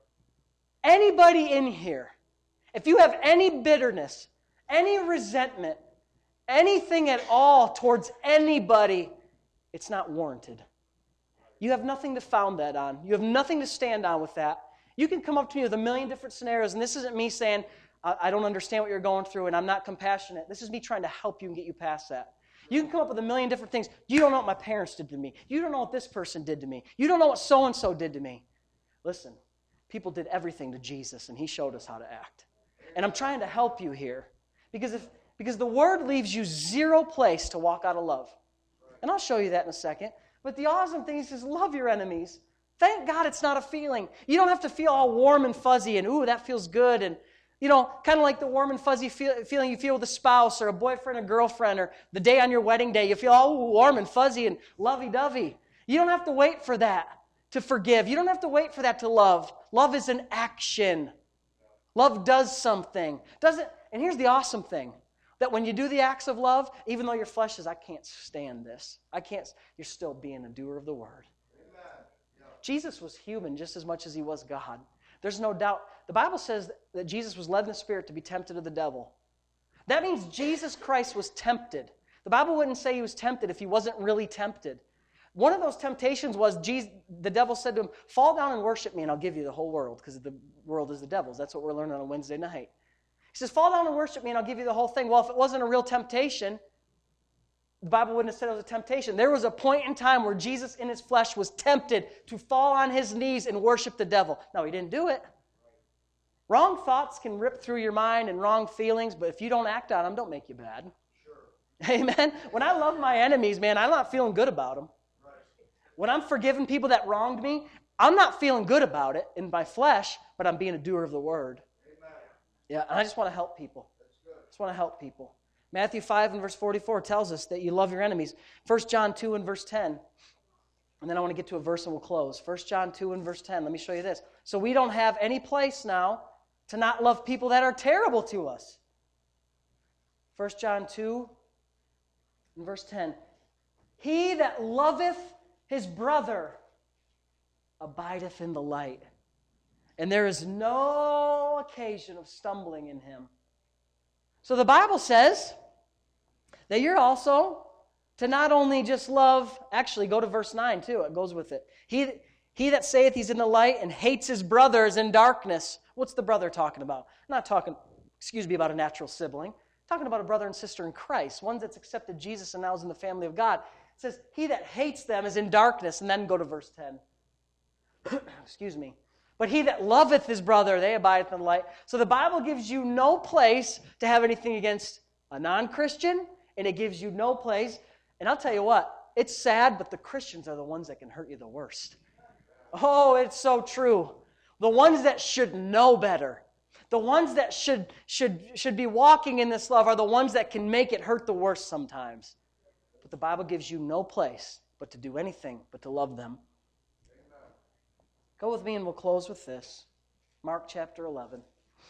Anybody in here, if you have any bitterness, any resentment, anything at all towards anybody, it's not warranted. You have nothing to found that on. You have nothing to stand on with that. You can come up to me with a million different scenarios, and this isn't me saying, I don't understand what you're going through and I'm not compassionate. This is me trying to help you and get you past that. You can come up with a million different things. You don't know what my parents did to me. You don't know what this person did to me. You don't know what so-and-so did to me. Listen, people did everything to Jesus, and he showed us how to act. And I'm trying to help you here. Because if because the Word leaves you zero place to walk out of love. And I'll show you that in a second. But the awesome thing is, love your enemies. Thank God it's not a feeling. You don't have to feel all warm and fuzzy and, ooh, that feels good. And, you know, kind of like the warm and fuzzy feel, feeling you feel with a spouse or a boyfriend or girlfriend, or the day on your wedding day. You feel all warm and fuzzy and lovey-dovey. You don't have to wait for that to forgive. You don't have to wait for that to love. Love is an action. Love does something. Doesn't, and here's the awesome thing. That when you do the acts of love, even though your flesh says, I can't stand this. I can't, you're still being a doer of the word. Yeah. Jesus was human just as much as he was God. There's no doubt. The Bible says that Jesus was led in the Spirit to be tempted of the devil. That means Jesus Christ was tempted. The Bible wouldn't say he was tempted if he wasn't really tempted. One of those temptations was Jesus, the devil said to him, fall down and worship me and I'll give you the whole world, because the world is the devil's. That's what we're learning on a Wednesday night. He says, fall down and worship me and I'll give you the whole thing. Well, if it wasn't a real temptation, the Bible wouldn't have said it was a temptation. There was a point in time where Jesus in his flesh was tempted to fall on his knees and worship the devil. No, he didn't do it. Wrong thoughts can rip through your mind and wrong feelings, but if you don't act on them, don't make you bad. Sure. Amen? When I love my enemies, man, I'm not feeling good about them. Right. When I'm forgiving people that wronged me, I'm not feeling good about it in my flesh, but I'm being a doer of the word. Amen. Yeah, and I just want to help people. I just want to help people. Matthew five and verse forty-four tells us that you love your enemies. First John two and verse ten. And then I want to get to a verse and we'll close. First John two and verse ten. Let me show you this. So we don't have any place now to not love people that are terrible to us. First John two and verse ten. He that loveth his brother abideth in the light, and there is no occasion of stumbling in him. So the Bible says that you're also to not only just love, actually go to verse nine too, it goes with it. He, he that saith he's in the light and hates his brother is in darkness. What's the brother talking about? I'm not talking, excuse me, about a natural sibling. I'm talking about a brother and sister in Christ, one that's accepted Jesus and now is in the family of God. It says, he that hates them is in darkness, and then go to verse ten. Excuse me. But he that loveth his brother, they abideth in the light. So the Bible gives you no place to have anything against a non-Christian, and it gives you no place. And I'll tell you what, it's sad, but the Christians are the ones that can hurt you the worst. Oh, it's so true. The ones that should know better, the ones that should, should, should be walking in this love are the ones that can make it hurt the worst sometimes. But the Bible gives you no place but to do anything but to love them. Go with me and we'll close with this. Mark chapter eleven.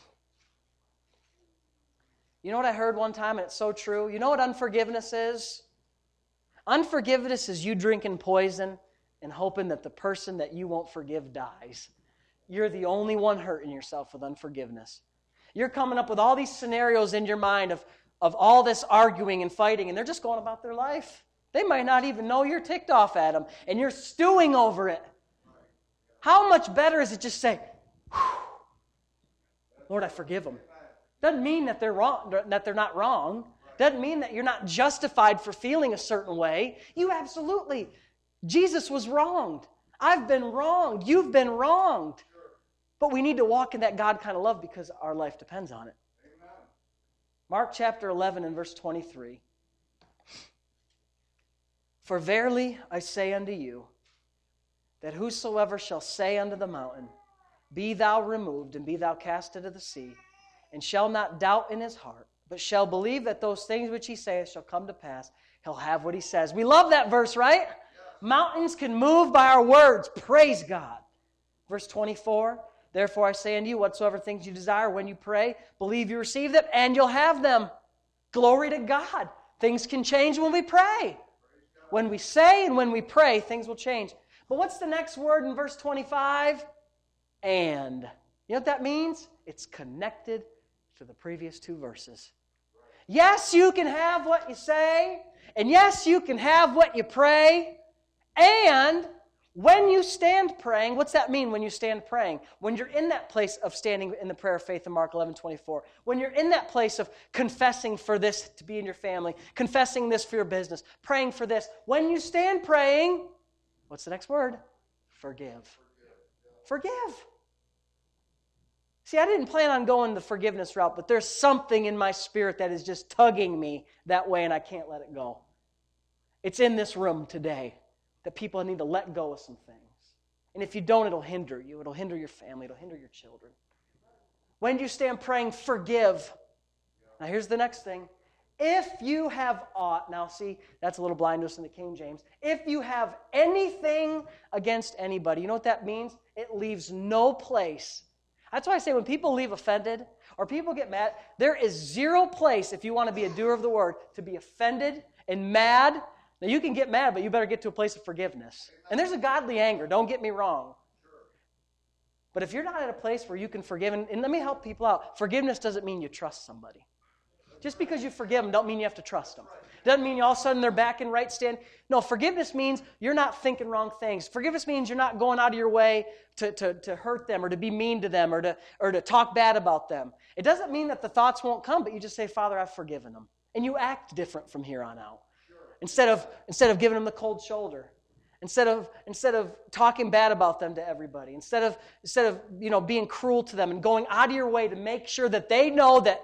You know what I heard one time, and it's so true? You know what unforgiveness is? Unforgiveness is you drinking poison and hoping that the person that you won't forgive dies. You're the only one hurting yourself with unforgiveness. You're coming up with all these scenarios in your mind of, of all this arguing and fighting, and they're just going about their life. They might not even know you're ticked off at them, and you're stewing over it. How much better is it just say, Lord, I forgive them. Doesn't mean that they're wrong, that they're not wrong. Doesn't mean that you're not justified for feeling a certain way. You absolutely, Jesus was wronged. I've been wronged. You've been wronged. But we need to walk in that God kind of love because our life depends on it. Amen. Mark chapter eleven and verse twenty-three. For verily I say unto you, that whosoever shall say unto the mountain, Be thou removed, and be thou cast into the sea, and shall not doubt in his heart, but shall believe that those things which he saith shall come to pass, he'll have what he says. We love that verse, right? Yeah. Mountains can move by our words. Praise God. Verse twenty-four, Therefore I say unto you, whatsoever things you desire when you pray, believe you receive them, and you'll have them. Glory to God. Things can change when we pray. When we say and when we pray, things will change. But what's the next word in verse twenty-five? And. You know what that means? It's connected to the previous two verses. Yes, you can have what you say, and yes, you can have what you pray, and when you stand praying, what's that mean when you stand praying? When you're in that place of standing in the prayer of faith in Mark eleven twenty-four, when you're in that place of confessing for this to be in your family, confessing this for your business, praying for this, when you stand praying, what's the next word? Forgive. Forgive. See, I didn't plan on going the forgiveness route, but there's something in my spirit that is just tugging me that way, and I can't let it go. It's in this room today that people need to let go of some things. And if you don't, it'll hinder you. It'll hinder your family. It'll hinder your children. When you stand praying, forgive. Now, here's the next thing. If you have aught, now see, that's a little blind to us in the King James. If you have anything against anybody, you know what that means? It leaves no place. That's why I say when people leave offended or people get mad, there is zero place, if you want to be a doer of the word, to be offended and mad. Now, you can get mad, but you better get to a place of forgiveness. And there's a godly anger, don't get me wrong. But if you're not at a place where you can forgive, and, and let me help people out, forgiveness doesn't mean you trust somebody. Just because you forgive them don't mean you have to trust them. Doesn't mean all of a sudden they're back in right stand. No, forgiveness means you're not thinking wrong things. Forgiveness means you're not going out of your way to, to, to hurt them or to be mean to them or to, or to talk bad about them. It doesn't mean that the thoughts won't come, but you just say, Father, I've forgiven them. And you act different from here on out. Instead of, instead of giving them the cold shoulder. Instead of, instead of talking bad about them to everybody. Instead of, instead of you know, being cruel to them and going out of your way to make sure that they know that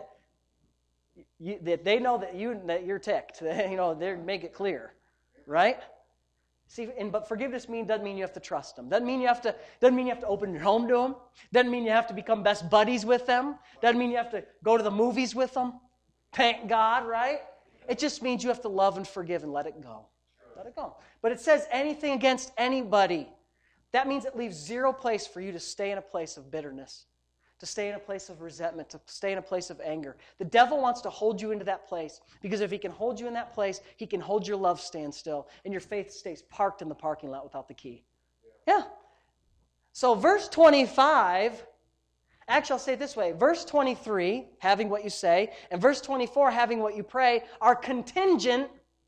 You, that they know that you that you're ticked. You know, they make it clear, right? See, and but forgiveness mean doesn't mean you have to trust them. Doesn't mean you have to. Doesn't mean you have to open your home to them. Doesn't mean you have to become best buddies with them. Doesn't mean you have to go to the movies with them. Thank God, right? It just means you have to love and forgive and let it go. Let it go. But it says anything against anybody. That means it leaves zero place for you to stay in a place of bitterness, to stay in a place of resentment, to stay in a place of anger. The devil wants to hold you into that place because if he can hold you in that place, he can hold your love stand still and your faith stays parked in the parking lot without the key. Yeah. So verse twenty-five, actually I'll say it this way, verse twenty-three, having what you say, and verse twenty-four, having what you pray, are contingent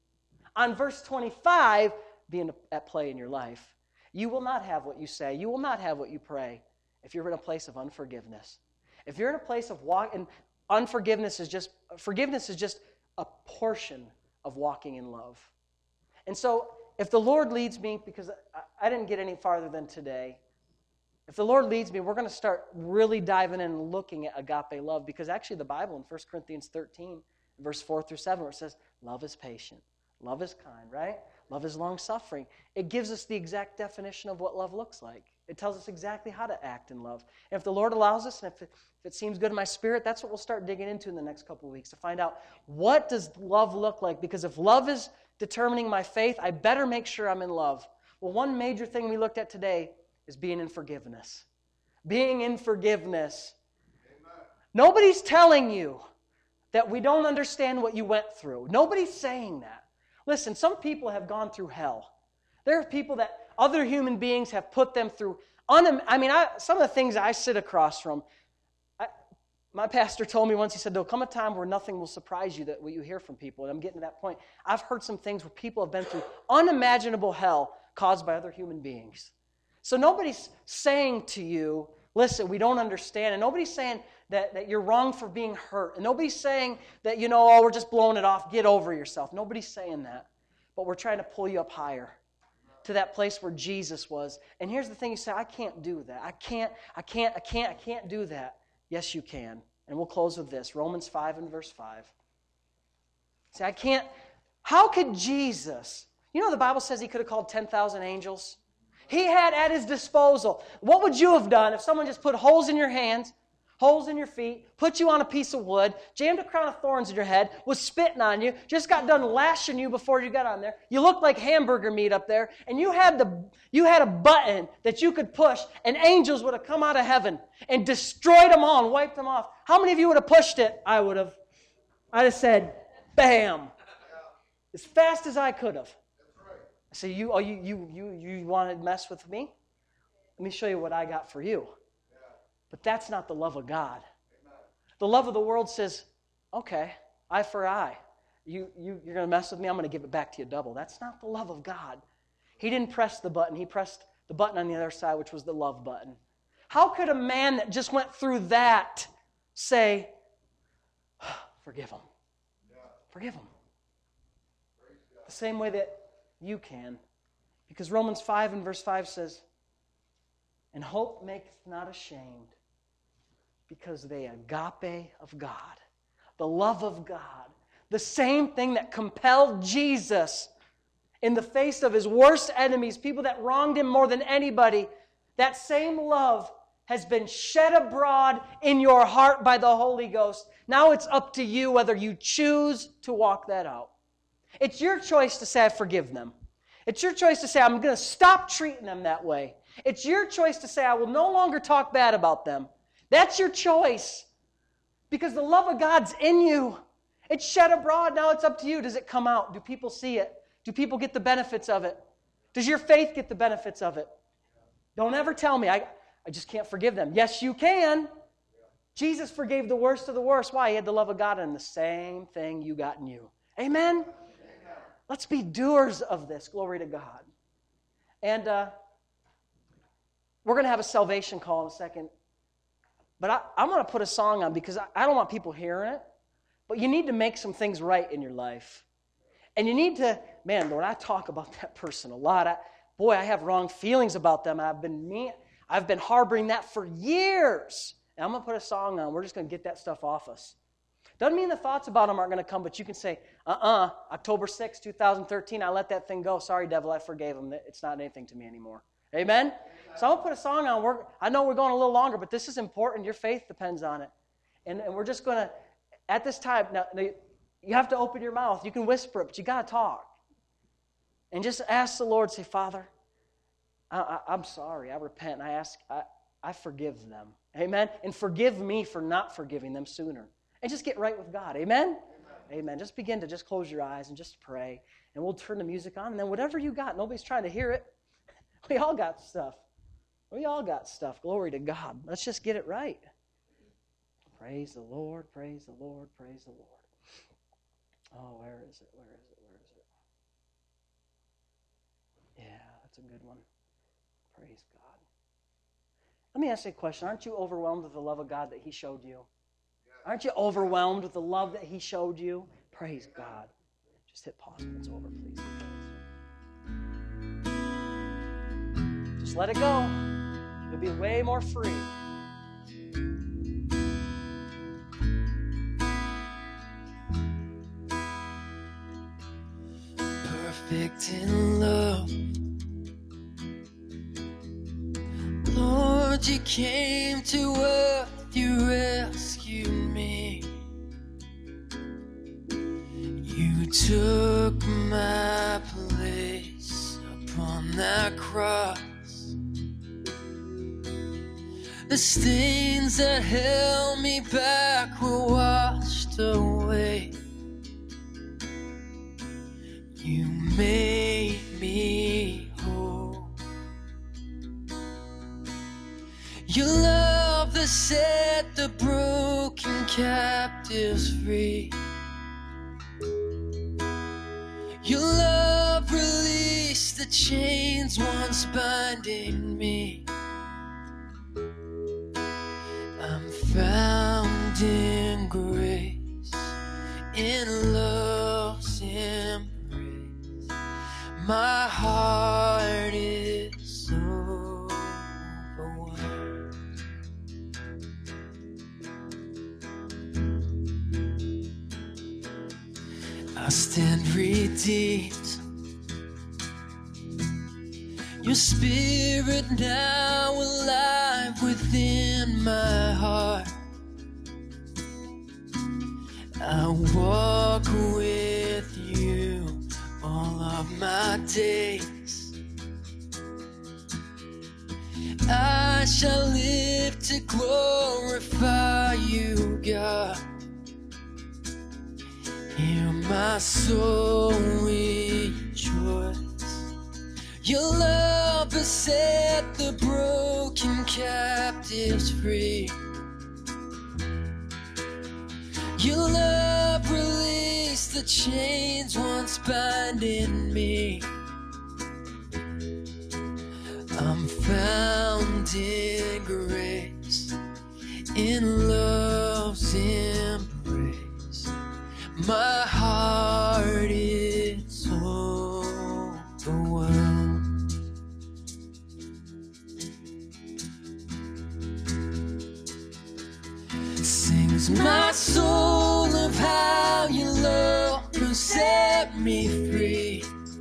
on verse twenty-five being at play in your life. You will not have what you say. You will not have what you pray if you're in a place of unforgiveness. If you're in a place of walk, and unforgiveness is just, forgiveness is just a portion of walking in love. And so, if the Lord leads me, because I, I didn't get any farther than today, if the Lord leads me, we're going to start really diving in and looking at agape love, because actually the Bible in First Corinthians thirteen, verse four through seven, where it says, love is patient, love is kind, right? Love is long-suffering. It gives us the exact definition of what love looks like. It tells us exactly how to act in love. And if the Lord allows us, and if it, if it seems good in my spirit, that's what we'll start digging into in the next couple of weeks to find out what does love look like. Because if love is determining my faith, I better make sure I'm in love. Well, one major thing we looked at today is being in forgiveness. Being in forgiveness. Amen. Nobody's telling you that we don't understand what you went through. Nobody's saying that. Listen, some people have gone through hell. There are people that other human beings have put them through. Un- I mean, I, some of the things I sit across from, I, my pastor told me once, he said, there'll come a time where nothing will surprise you that what you hear from people. And I'm getting to that point. I've heard some things where people have been through unimaginable hell caused by other human beings. So nobody's saying to you, listen, we don't understand. And nobody's saying that, that you're wrong for being hurt. And nobody's saying that, you know, oh, we're just blowing it off. Get over yourself. Nobody's saying that. But we're trying to pull you up higher to that place where Jesus was. And here's the thing, you say, I can't do that. I can't, I can't, I can't, I can't do that. Yes, you can. And we'll close with this. Romans five and verse five. Say, I can't, how could Jesus, you know the Bible says he could have called ten thousand angels? He had at his disposal. What would you have done if someone just put holes in your hands, holes in your feet, put you on a piece of wood, jammed a crown of thorns in your head, was spitting on you, just got done lashing you before you got on there. You looked like hamburger meat up there, and you had the you had a button that you could push, and angels would have come out of heaven and destroyed them all and wiped them off. How many of you would have pushed it? I would have. I'd have said, bam, as fast as I could have. I say, you, oh, you, you, you, you want to mess with me? Let me show you what I got for you. But that's not the love of God. The love of the world says, okay, eye for eye. You, you, you're going to mess with me, I'm going to give it back to you double. That's not the love of God. He didn't press the button. He pressed the button on the other side, which was the love button. How could a man that just went through that say, forgive him? Forgive him. The same way that you can. Because Romans five and verse five says, and hope maketh not ashamed, because the agape of God, the love of God, the same thing that compelled Jesus in the face of his worst enemies, people that wronged him more than anybody, that same love has been shed abroad in your heart by the Holy Ghost. Now it's up to you whether you choose to walk that out. It's your choice to say, I forgive them. It's your choice to say, I'm going to stop treating them that way. It's your choice to say, I will no longer talk bad about them. That's your choice. Because the love of God's in you. It's shed abroad. Now it's up to you. Does it come out? Do people see it? Do people get the benefits of it? Does your faith get the benefits of it? Don't ever tell me, I, I just can't forgive them. Yes, you can. Jesus forgave the worst of the worst. Why? He had the love of God, and the same thing you got in you. Amen? Amen. Let's be doers of this. Glory to God. And uh, we're going to have a salvation call in a second. But I, I'm going to put a song on because I, I don't want people hearing it. But you need to make some things right in your life. And you need to, man, Lord, I talk about that person a lot. I, boy, I have wrong feelings about them. I've been mean, I've been harboring that for years. And I'm going to put a song on. We're just going to get that stuff off us. Doesn't mean the thoughts about them aren't going to come, but you can say, uh-uh, October sixth, twenty thirteen, I let that thing go. Sorry, devil, I forgave him. It's not anything to me anymore. Amen? So I'm going to put a song on. We're, I know we're going a little longer, but this is important. Your faith depends on it. And, and we're just going to, at this time, now, you have to open your mouth. You can whisper it, but you got to talk. And just ask the Lord, say, Father, I, I, I'm sorry. I repent. And I ask, I, I forgive them. Amen? And forgive me for not forgiving them sooner. And just get right with God. Amen? Amen? Amen. Just begin to just close your eyes and just pray. And we'll turn the music on. And then whatever you got, nobody's trying to hear it. We all got stuff. We all got stuff. Glory to God. Let's just get it right. Praise the Lord, praise the Lord, praise the Lord. Oh, where is it? Where is it? Where is it? Yeah, that's a good one. Praise God. Let me ask you a question. Aren't you overwhelmed with the love of God that He showed you? Aren't you overwhelmed with the love that He showed you? Praise God. Just hit pause when it's over, please. Just let it go. You'll be way more free. Perfect in love, Lord, you came to earth, you rescued me. You took my place upon that cross. The stains that held me back were washed away. You made me whole. Your love that set the broken captives free. Your love released the chains once binding me. I'm found in grace, in love's embrace. My heart is overwhelmed. I stand redeemed. Your spirit now alive within my heart. I walk with you all of my days. I shall live to glorify you, God. Hear my soul rejoice. Your love has set the broken captives free. Your love released the chains once binding me. I'm found in grace, in love's embrace. My heart is overwhelmed. Sings my soul of how your love has set me free.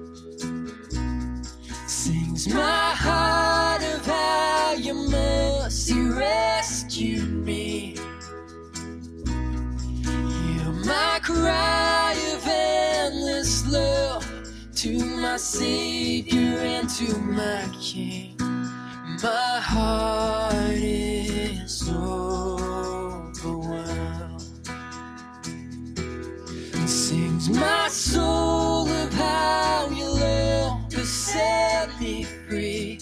Sings my heart of how your mercy rescued me. Hear my cry of endless love to my Savior and to my King. My heart is overwhelmed. And sings my soul of how your love has set me free.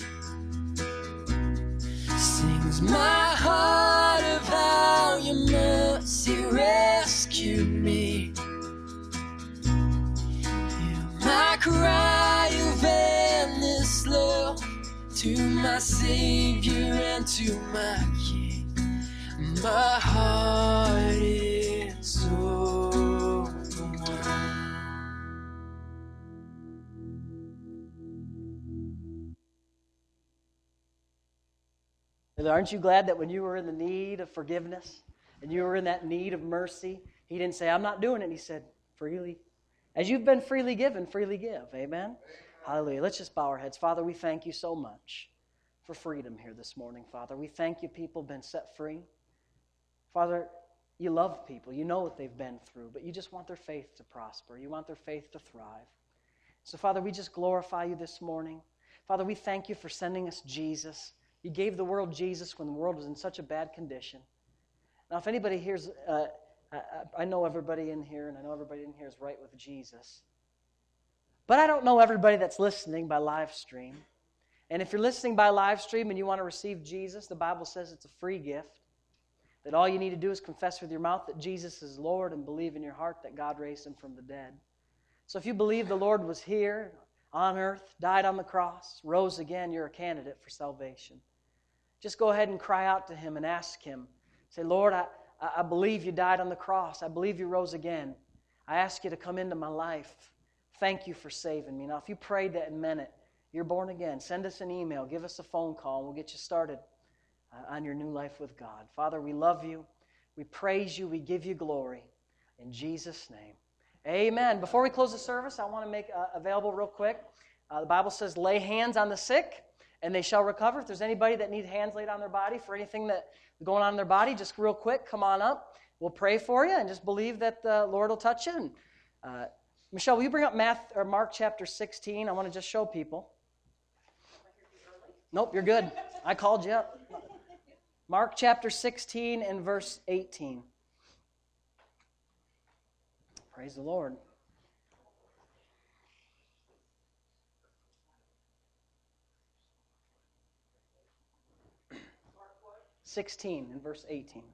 Sings my heart of how your mercy rescued me. Hear my cry of endless love to my Savior and to my King. My heart is overwhelmed. Aren't you glad that when you were in the need of forgiveness and you were in that need of mercy, He didn't say, I'm not doing it. He said, freely. As you've been freely given, freely give. Amen? Amen? Hallelujah. Let's just bow our heads. Father, we thank you so much for freedom here this morning, Father. We thank you people have been set free. Father, you love people. You know what they've been through, but you just want their faith to prosper. You want their faith to thrive. So, Father, we just glorify you this morning. Father, we thank you for sending us Jesus. You gave the world Jesus when the world was in such a bad condition. Now, if anybody here's, uh, I, I know everybody in here, and I know everybody in here is right with Jesus. But I don't know everybody that's listening by live stream. And if you're listening by live stream and you want to receive Jesus, the Bible says it's a free gift. That all you need to do is confess with your mouth that Jesus is Lord and believe in your heart that God raised him from the dead. So if you believe the Lord was here on earth, died on the cross, rose again, you're a candidate for salvation. Just go ahead and cry out to him and ask him. Say, Lord, I, I believe you died on the cross. I believe you rose again. I ask you to come into my life. Thank you for saving me. Now, if you prayed that and meant it, you're born again. Send us an email. Give us a phone call, and we'll get you started uh, on your new life with God. Father, we love you. We praise you. We give you glory. In Jesus' name. Amen. Before we close the service, I want to make uh, available real quick. Uh, the Bible says, lay hands on the sick, and they shall recover. If there's anybody that needs hands laid on their body for anything that's going on in their body, just real quick, come on up. We'll pray for you and just believe that the Lord will touch you. And, uh, Michelle, will you bring up Math, or Mark chapter sixteen? I want to just show people. Nope, you're good. I called you up. Mark chapter sixteen and verse eighteen. Praise the Lord. sixteen and verse eighteen.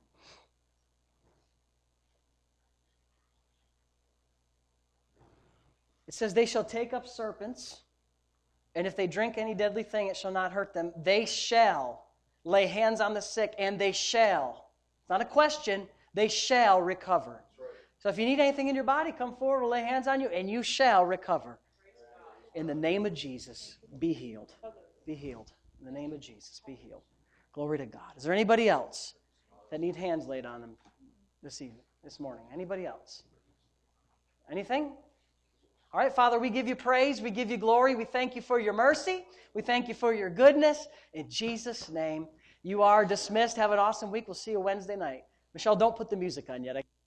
It says, they shall take up serpents, and if they drink any deadly thing, it shall not hurt them. They shall lay hands on the sick, and they shall. It's not a question. They shall recover. Right. So if you need anything in your body, come forward, we'll lay hands on you, and you shall recover. In the name of Jesus, be healed. Be healed. In the name of Jesus, be healed. Glory to God. Is there anybody else that need hands laid on them this evening, this morning? Anybody else? Anything? All right, Father, we give you praise. We give you glory. We thank you for your mercy. We thank you for your goodness. In Jesus' name, you are dismissed. Have an awesome week. We'll see you Wednesday night. Michelle, don't put the music on yet. I